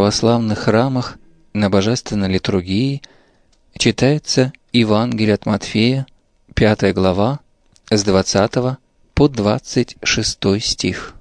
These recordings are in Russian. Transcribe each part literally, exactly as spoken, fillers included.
православных храмах на божественной литургии читается Евангелие от Матфея, пятая глава, с двадцатого по двадцать шестой стих.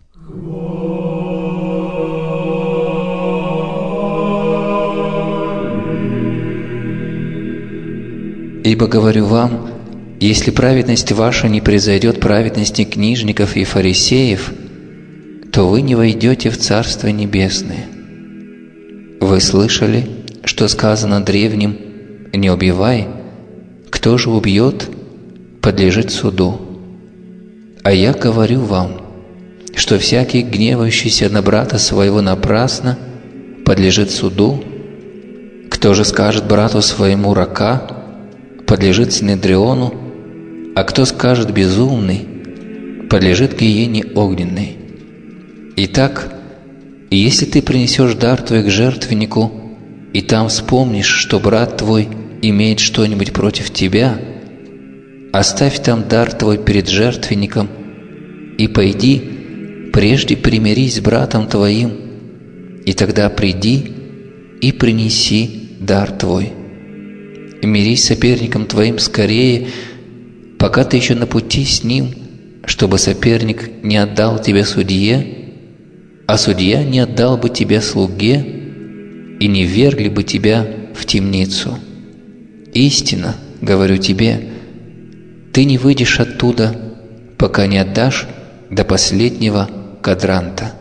«Ибо говорю вам, если праведность ваша не превзойдет праведности книжников и фарисеев, то вы не войдете в Царство Небесное. Вы слышали, что сказано древним: „Не убивай, кто же убьет, подлежит суду“. А я говорю вам, что всякий, гневающийся на брата своего напрасно, подлежит суду. Кто же скажет брату своему: „Рака“, подлежит Синедриону, а кто скажет: „Безумный“, подлежит гиене огненной. Итак, если ты принесешь дар твой к жертвеннику, и там вспомнишь, что брат твой имеет что-нибудь против тебя, оставь там дар твой перед жертвенником, и пойди, прежде примирись с братом твоим, и тогда приди и принеси дар твой. Мирись с соперником твоим скорее, пока ты еще на пути с ним, чтобы соперник не отдал тебя судье, а судья не отдал бы тебя слуге, и не ввергли бы тебя в темницу. Истинно, говорю тебе, ты не выйдешь оттуда, пока не отдашь до последнего квадранта».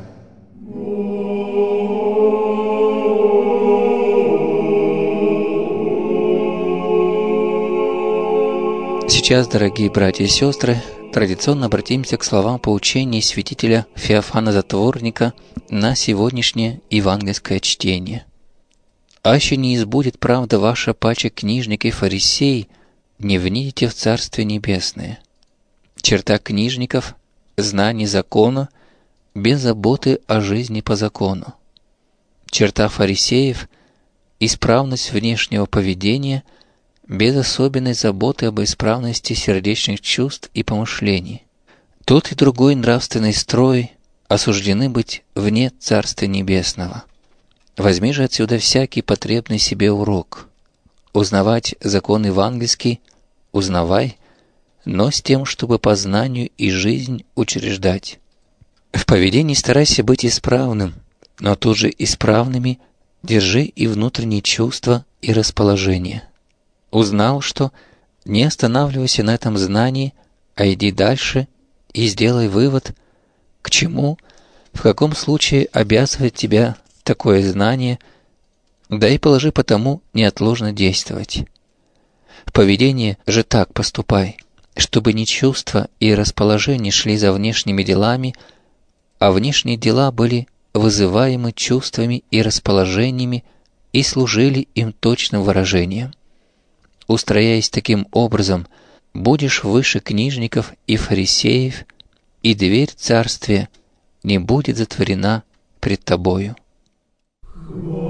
Сейчас, дорогие братья и сестры, традиционно обратимся к словам поучения святителя Феофана Затворника на сегодняшнее евангельское чтение. «Аще не избудет правда ваша, паче книжник и фарисей, не внидите в Царствие Небесное. Черта книжников – знание закона, без заботы о жизни по закону. Черта фарисеев – исправность внешнего поведения, без особенной заботы об исправности сердечных чувств и помышлений. Тот и другой нравственный строй осуждены быть вне Царства Небесного. Возьми же отсюда всякий потребный себе урок. Узнавать закон евангельский – узнавай, но с тем, чтобы по знанию и жизнь учреждать. В поведении старайся быть исправным, но тут же исправными держи и внутренние чувства и расположение. Узнал, что не останавливайся на этом знании, а иди дальше и сделай вывод, к чему, в каком случае обязывает тебя такое знание, да и положи потому неотложно действовать. В поведении же так поступай, чтобы не чувства и расположение шли за внешними делами, а внешние дела были вызываемы чувствами и расположениями и служили им точным выражением. Устрояясь таким образом, будешь выше книжников и фарисеев, и дверь царствия не будет затворена пред тобою».